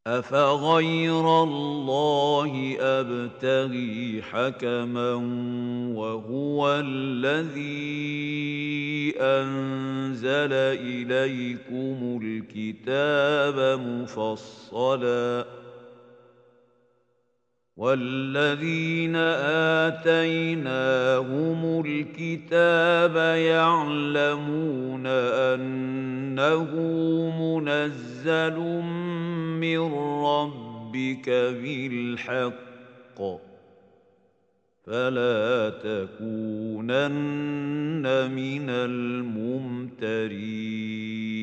أفغير الله أبتغي حكما وهو الذي أنزل إليكم الكتاب مفصلا والذين آتيناهم الكتاب يعلمون أنه منزل من ربك بالحق فلا تكونن من الممترين